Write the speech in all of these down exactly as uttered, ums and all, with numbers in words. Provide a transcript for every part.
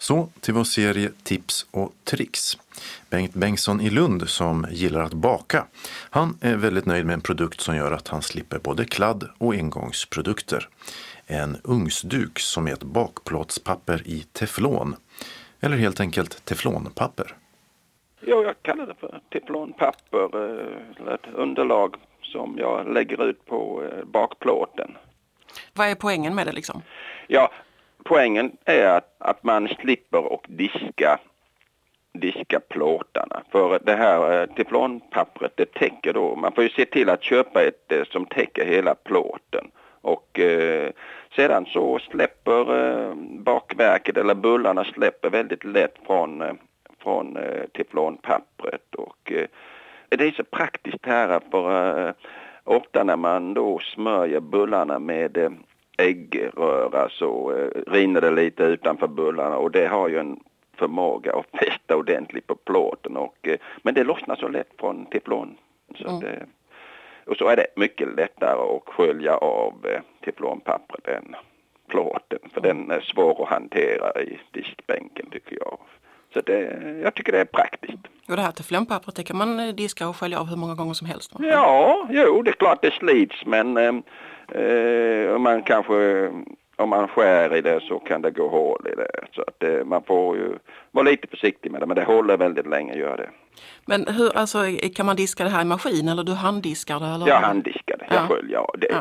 Så till vår serie Tips och tricks. Bengt Bengtsson i Lund som gillar att baka. Han är väldigt nöjd med en produkt som gör att han slipper både kladd och engångsprodukter. En ugnsduk som är ett bakplåtspapper i teflon. Eller helt enkelt teflonpapper. Ja, jag kallar det för teflonpapper. Ett underlag som jag lägger ut på bakplåten. Vad är poängen med det liksom? Ja, poängen är att, att man slipper och diska, diska plåtarna. För det här teflonpappret, det täcker då, man får ju se till att köpa ett som täcker hela plåten. Och eh, sedan så släpper eh, bakverket eller bullarna släpper väldigt lätt från, eh, från eh, teflonpappret. Och eh, det är så praktiskt här för eh, ofta när man då smörjer bullarna med eh, äggröra så eh, rinner det lite utanför bullarna och det har ju en förmåga att fästa ordentligt på plåten. Och, eh, men det lossnar så lätt från teflon. Så Mm. det, och så är det mycket lättare att skölja av eh, teflonpappret än plåten. För mm. den är svår att hantera i diskbänken tycker jag. Så det, jag tycker det är praktiskt. Och det här teflonpappret, det kan man diska och skölja av hur många gånger som helst? Va? Ja, jo, det är klart det slits men eh, eh, man kanske, om man skär i det så kan det gå hål i det. Så att det, man får ju vara lite försiktig med det, men det håller väldigt länge, gör det. Men hur, alltså, kan man diska det här i maskin eller du handdiskar det? Eller? Jag handdiskar det, jag ja. sköljer av det.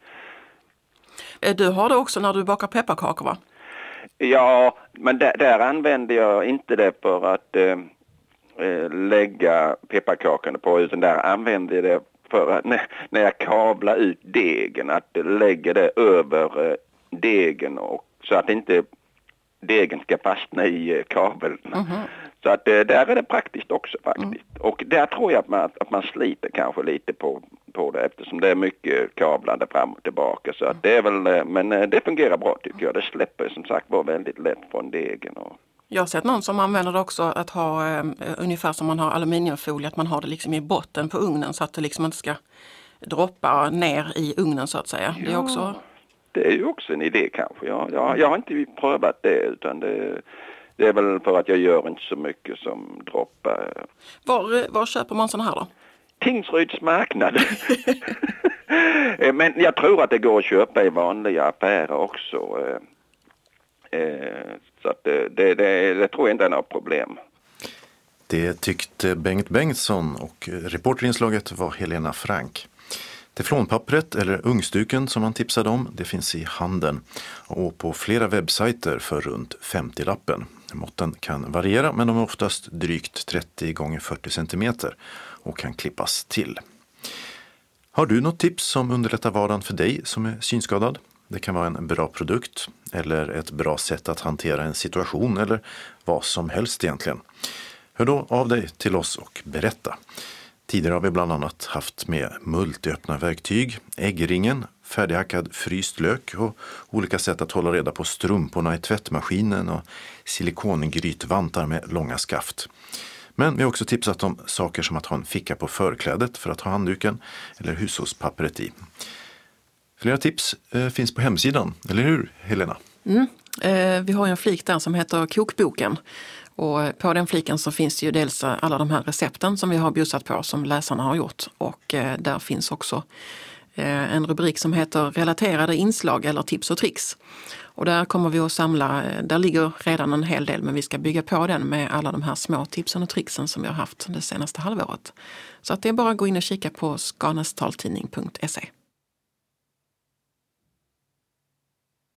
Ja. Du har det också när du bakar pepparkakor, va? Ja, men där, där använder jag inte det för att eh, lägga pepparkakorna på, utan där använder jag det för att när, när jag kavlar ut degen, att lägga det över eh, degen och, så att inte degen ska fastna i eh, kabeln. Mm-hmm. Så att eh, där är det praktiskt också faktiskt. Mm. Och där tror jag att man, att man sliter kanske lite på, på det eftersom det är mycket kablande fram och tillbaka. Så att det är väl, men det fungerar bra tycker jag. Det släpper som sagt var väldigt lätt från degen. Och... Jag har sett någon som använder det också att ha eh, ungefär som man har aluminiumfolie, att man har det liksom i botten på ugnen så att det liksom inte ska droppa ner i ugnen så att säga. Ja, det är också... det är ju också en idé kanske. Ja, jag, jag har inte prövat det utan det, det är väl för att jag gör inte så mycket som droppar. Var, var köper man sån här då? Tingsryds marknad. Men jag tror att det går att köpa i vanliga affärer också. Så att det, det, det, det tror jag inte är något problem. Det tyckte Bengt Bengtsson och reporterinslaget var Helena Frank. Teflonpappret eller ugnsduken som han tipsade om, det finns i handeln och på flera webbsajter för runt femtio-lappen. Måtten kan variera men de är oftast drygt trettio gånger fyrtio centimeter och kan klippas till. Har du något tips som underlättar vardagen för dig som är synskadad? Det kan vara en bra produkt eller ett bra sätt att hantera en situation eller vad som helst egentligen. Hör då av dig till oss och berätta. Tidigare har vi bland annat haft med multiöppna verktyg, äggringen, färdighackad fryst lök och olika sätt att hålla reda på strumporna i tvättmaskinen och silikongrytvantar med långa skaft. Men vi har också tipsat om saker som att ha en ficka på förklädet för att ha handduken eller hushållspappret i. Flera tips eh, finns på hemsidan, eller hur Helena? Mm. Eh, vi har en flik där som heter kokboken. Och på den fliken så finns det ju dels alla de här recepten som vi har bjussat på som läsarna har gjort. Och eh, där finns också eh, en rubrik som heter relaterade inslag eller tips och tricks. Och där kommer vi att samla, där ligger redan en hel del men vi ska bygga på den med alla de här små tipsen och tricksen som vi har haft det senaste halvåret. Så att det är bara att gå in och kika på skanestaltidning punkt se.